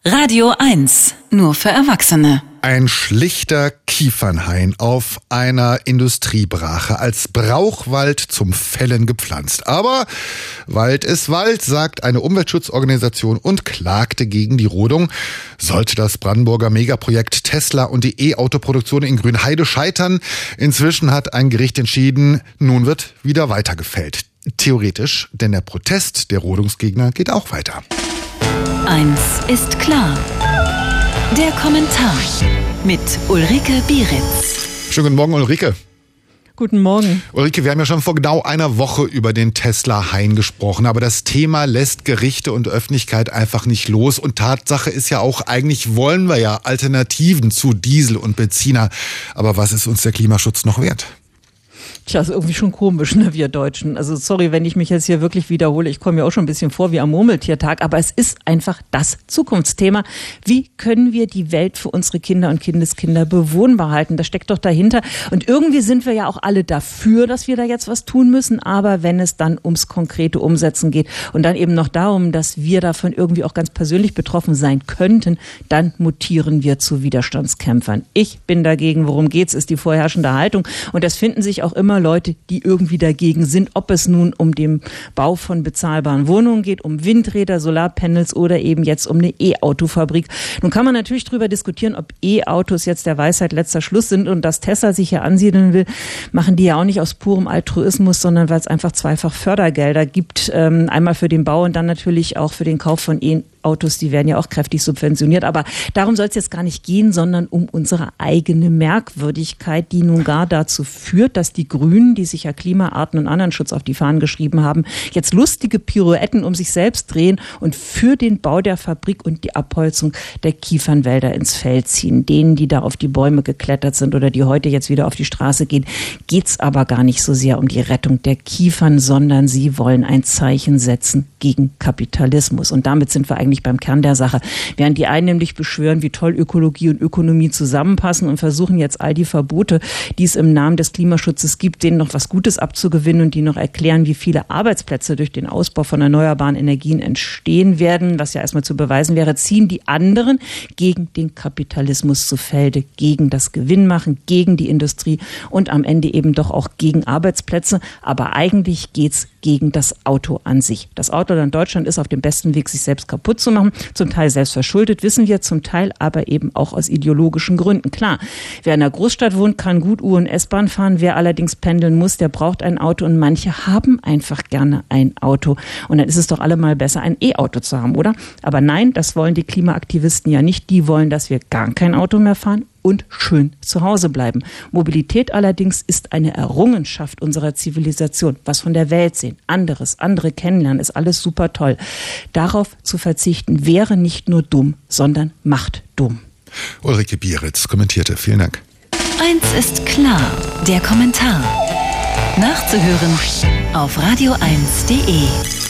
Radio 1, nur für Erwachsene. Ein schlichter Kiefernhain auf einer Industriebrache als Brauchwald zum Fällen gepflanzt. Aber Wald ist Wald, sagt eine Umweltschutzorganisation und klagte gegen die Rodung. Sollte das Brandenburger Megaprojekt Tesla und die E-Auto-Produktion in Grünheide scheitern? Inzwischen hat ein Gericht entschieden, nun wird wieder weitergefällt. Theoretisch, denn der Protest der Rodungsgegner geht auch weiter. Eins ist klar. Der Kommentar mit Ulrike Bieritz. Schönen guten Morgen, Ulrike. Guten Morgen. Ulrike, wir haben ja schon vor genau einer Woche über den Tesla-Hain gesprochen, aber das Thema lässt Gerichte und Öffentlichkeit einfach nicht los. Und Tatsache ist ja auch, eigentlich wollen wir ja Alternativen zu Diesel und Benziner. Aber was ist uns der Klimaschutz noch wert? Tja, ist irgendwie schon komisch, ne, wir Deutschen. Also sorry, wenn ich mich jetzt hier wirklich wiederhole. Ich komme mir auch schon ein bisschen vor wie am Murmeltiertag. Aber es ist einfach das Zukunftsthema. Wie können wir die Welt für unsere Kinder und Kindeskinder bewohnbar halten? Das steckt doch dahinter. Und irgendwie sind wir ja auch alle dafür, dass wir da jetzt was tun müssen. Aber wenn es dann ums konkrete Umsetzen geht und dann eben noch darum, dass wir davon irgendwie auch ganz persönlich betroffen sein könnten, dann mutieren wir zu Widerstandskämpfern. Ich bin dagegen. Worum geht's, ist die vorherrschende Haltung. Und das finden sich auch immer Leute, die irgendwie dagegen sind, ob es nun um den Bau von bezahlbaren Wohnungen geht, um Windräder, Solarpanels oder eben jetzt um eine E-Auto-Fabrik. Nun kann man natürlich darüber diskutieren, ob E-Autos jetzt der Weisheit letzter Schluss sind, und dass Tesla sich hier ansiedeln will, machen die ja auch nicht aus purem Altruismus, sondern weil es einfach zweifach Fördergelder gibt, einmal für den Bau und dann natürlich auch für den Kauf von E-Autos, die werden ja auch kräftig subventioniert. Aber darum soll es jetzt gar nicht gehen, sondern um unsere eigene Merkwürdigkeit, die nun gar dazu führt, dass die Grünen, die sich ja Klima, Arten und anderen Schutz auf die Fahnen geschrieben haben, jetzt lustige Pirouetten um sich selbst drehen und für den Bau der Fabrik und die Abholzung der Kiefernwälder ins Feld ziehen. Denen, die da auf die Bäume geklettert sind oder die heute jetzt wieder auf die Straße gehen, geht's aber gar nicht so sehr um die Rettung der Kiefern, sondern sie wollen ein Zeichen setzen gegen Kapitalismus. Und damit sind wir eigentlich beim Kern der Sache. Während die einen nämlich beschwören, wie toll Ökologie und Ökonomie zusammenpassen und versuchen jetzt all die Verbote, die es im Namen des Klimaschutzes gibt, denen noch was Gutes abzugewinnen und die noch erklären, wie viele Arbeitsplätze durch den Ausbau von erneuerbaren Energien entstehen werden, was ja erstmal zu beweisen wäre, ziehen die anderen gegen den Kapitalismus zu Felde, gegen das Gewinnmachen, gegen die Industrie und am Ende eben doch auch gegen Arbeitsplätze. Aber eigentlich geht's gegen das Auto an sich. Das Auto in Deutschland ist auf dem besten Weg, sich selbst kaputt zu machen. Zum Teil selbst verschuldet, wissen wir, zum Teil aber eben auch aus ideologischen Gründen. Klar, wer in einer Großstadt wohnt, kann gut U- und S-Bahn fahren. Wer allerdings pendeln muss, der braucht ein Auto, und manche haben einfach gerne ein Auto. Und dann ist es doch allemal besser, ein E-Auto zu haben, oder? Aber nein, das wollen die Klimaaktivisten ja nicht. Die wollen, dass wir gar kein Auto mehr fahren und schön zu Hause bleiben. Mobilität allerdings ist eine Errungenschaft unserer Zivilisation. Was von der Welt sehen, andere kennenlernen, ist alles super toll. Darauf zu verzichten wäre nicht nur dumm, sondern macht dumm. Ulrike Bieritz kommentierte. Vielen Dank. Eins ist klar, der Kommentar. Nachzuhören auf radio1.de.